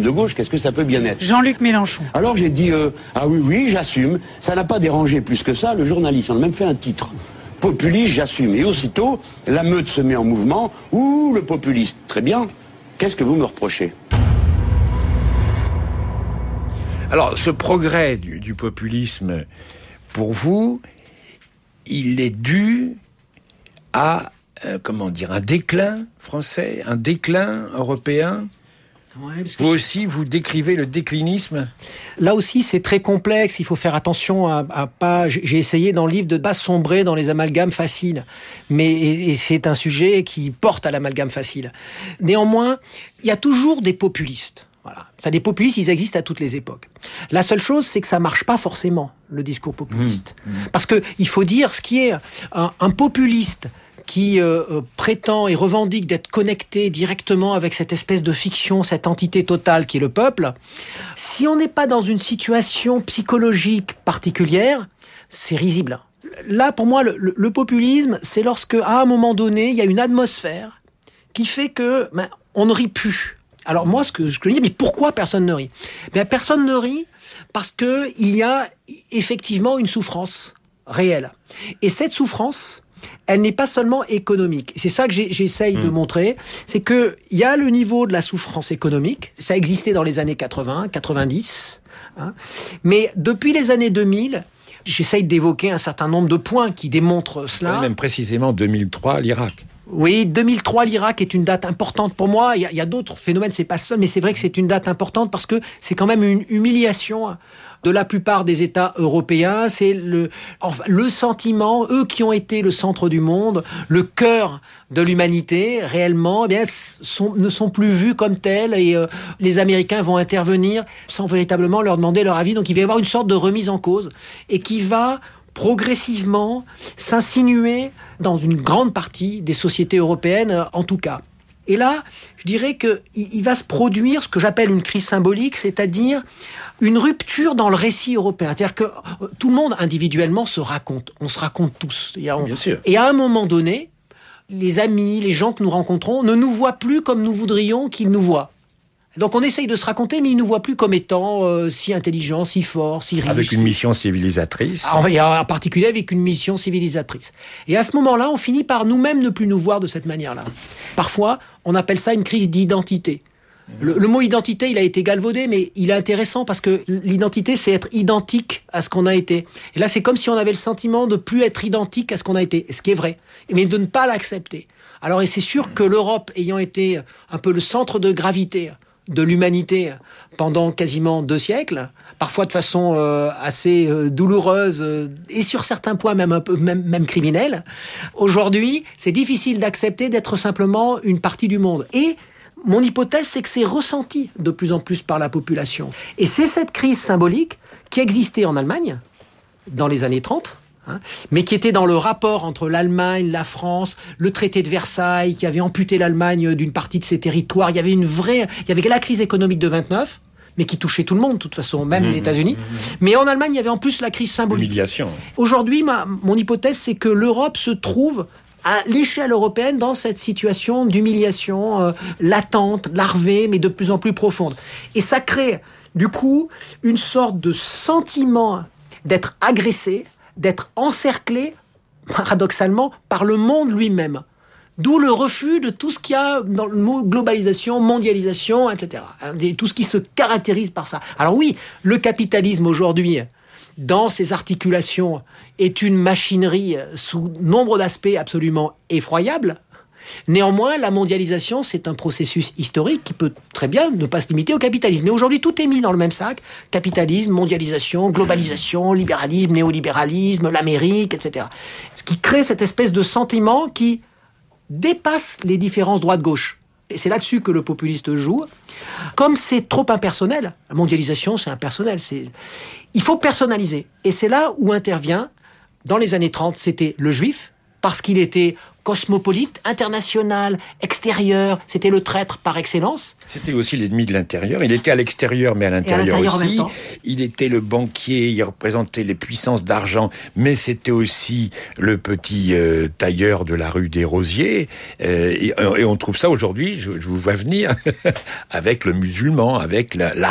de gauche, qu'est-ce que ça peut bien être? Jean-Luc Mélenchon. Alors j'ai dit, ah oui, j'assume. Ça n'a pas dérangé plus que ça le journaliste. On a même fait un titre. Populiste, j'assume. Et aussitôt, la meute se met en mouvement. Ouh, le populiste. Très bien. Qu'est-ce que vous me reprochez? Alors, ce progrès du populisme, pour vous, il est dû à, un déclin français, un déclin européen? Ouais, parce que vous aussi, vous décrivez le déclinisme? Là aussi, c'est très complexe. Il faut faire attention à pas... J'ai essayé dans le livre de ne pas sombrer dans les amalgames faciles. Et c'est un sujet qui porte à l'amalgame facile. Néanmoins, il y a toujours des populistes. Voilà. Ça, des populistes, ils existent à toutes les époques. La seule chose, c'est que ça marche pas forcément, le discours populiste. Parce que il faut dire ce qui est un populiste qui prétend et revendique d'être connecté directement avec cette espèce de fiction, cette entité totale qui est le peuple. Si on n'est pas dans une situation psychologique particulière, c'est risible. Là, pour moi, le populisme, c'est lorsque, à un moment donné, il y a une atmosphère qui fait que on ne rit plus. Alors moi, ce que je dis, mais pourquoi personne ne rit? Personne ne rit parce que il y a effectivement une souffrance réelle. Et cette souffrance, elle n'est pas seulement économique. C'est ça que j'essaye de montrer, c'est que il y a le niveau de la souffrance économique. Ça existait dans les années 80, 90, mais depuis les années 2000, j'essaye d'évoquer un certain nombre de points qui démontrent cela. Même précisément 2003, l'Irak. Oui, 2003, l'Irak est une date importante pour moi. Il y a d'autres phénomènes, c'est pas seul, mais c'est vrai que c'est une date importante parce que c'est quand même une humiliation de la plupart des États européens. C'est le sentiment, eux qui ont été le centre du monde, le cœur de l'humanité, réellement, ne sont plus vus comme tels et les Américains vont intervenir sans véritablement leur demander leur avis. Donc il va y avoir une sorte de remise en cause et qui va progressivement s'insinuer dans une grande partie des sociétés européennes, en tout cas. Et là, je dirais qu'il va se produire ce que j'appelle une crise symbolique, c'est-à-dire une rupture dans le récit européen. C'est-à-dire que tout le monde, individuellement, se raconte. On se raconte tous. Bien sûr. Et à un moment donné, les amis, les gens que nous rencontrons ne nous voient plus comme nous voudrions qu'ils nous voient. Donc on essaye de se raconter, mais ils ne nous voient plus comme étant si intelligents, si forts, si riches. Avec une mission civilisatrice. En particulier avec une mission civilisatrice. Et à ce moment-là, on finit par nous-mêmes ne plus nous voir de cette manière-là. Parfois, on appelle ça une crise d'identité. Le mot identité, il a été galvaudé, mais il est intéressant parce que l'identité, c'est être identique à ce qu'on a été. Et là, c'est comme si on avait le sentiment de plus être identique à ce qu'on a été, ce qui est vrai, mais de ne pas l'accepter. Alors, et c'est sûr que l'Europe, ayant été un peu le centre de gravité de l'humanité pendant quasiment 2 siècles, parfois de façon assez douloureuse et sur certains points même un peu même criminelle. Aujourd'hui, c'est difficile d'accepter d'être simplement une partie du monde. Et mon hypothèse, c'est que c'est ressenti de plus en plus par la population. Et c'est cette crise symbolique qui existait en Allemagne dans les années 30, mais qui était dans le rapport entre l'Allemagne, la France, le traité de Versailles, qui avait amputé l'Allemagne d'une partie de ses territoires. Il y avait la crise économique de 29, mais qui touchait tout le monde, de toute façon, même les États-Unis. Mais en Allemagne, il y avait en plus la crise symbolique. L'humiliation. Aujourd'hui, mon hypothèse, c'est que l'Europe se trouve à l'échelle européenne dans cette situation d'humiliation latente, larvée, mais de plus en plus profonde. Et ça crée, du coup, une sorte de sentiment d'être agressé, d'être encerclé, paradoxalement, par le monde lui-même. D'où le refus de tout ce qu'il y a dans le mot globalisation, mondialisation, etc. Tout ce qui se caractérise par ça. Alors oui, le capitalisme aujourd'hui, dans ses articulations, est une machinerie sous nombre d'aspects absolument effroyables. Néanmoins, la mondialisation, c'est un processus historique qui peut très bien ne pas se limiter au capitalisme. Mais aujourd'hui, tout est mis dans le même sac. Capitalisme, mondialisation, globalisation, libéralisme, néolibéralisme, l'Amérique, etc. Ce qui crée cette espèce de sentiment qui dépasse les différences droite-gauche. Et c'est là-dessus que le populiste joue. Comme c'est trop impersonnel, la mondialisation, c'est impersonnel. Il faut personnaliser. Et c'est là où intervient, dans les années 30, c'était le juif, parce qu'il était cosmopolite, international, extérieur. C'était le traître par excellence. C'était aussi l'ennemi de l'intérieur. Il était à l'extérieur, mais à l'intérieur en même aussi. temps. Il était le banquier, il représentait les puissances d'argent, mais c'était aussi le petit tailleur de la rue des Rosiers. Et on trouve ça aujourd'hui, je vous vois venir, avec le musulman, avec la